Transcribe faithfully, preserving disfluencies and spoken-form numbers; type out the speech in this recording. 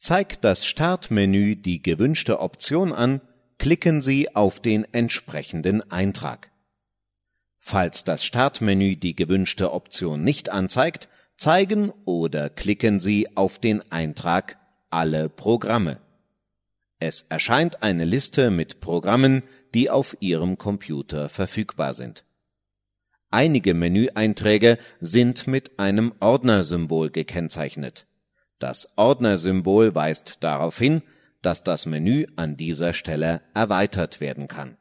Zeigt das Startmenü die gewünschte Option an, klicken Sie auf den entsprechenden Eintrag. Falls das Startmenü die gewünschte Option nicht anzeigt, zeigen oder klicken Sie auf den Eintrag Alle Programme. Es erscheint eine Liste mit Programmen, die auf Ihrem Computer verfügbar sind. Einige Menüeinträge sind mit einem Ordnersymbol gekennzeichnet. Das Ordnersymbol weist darauf hin, dass das Menü an dieser Stelle erweitert werden kann.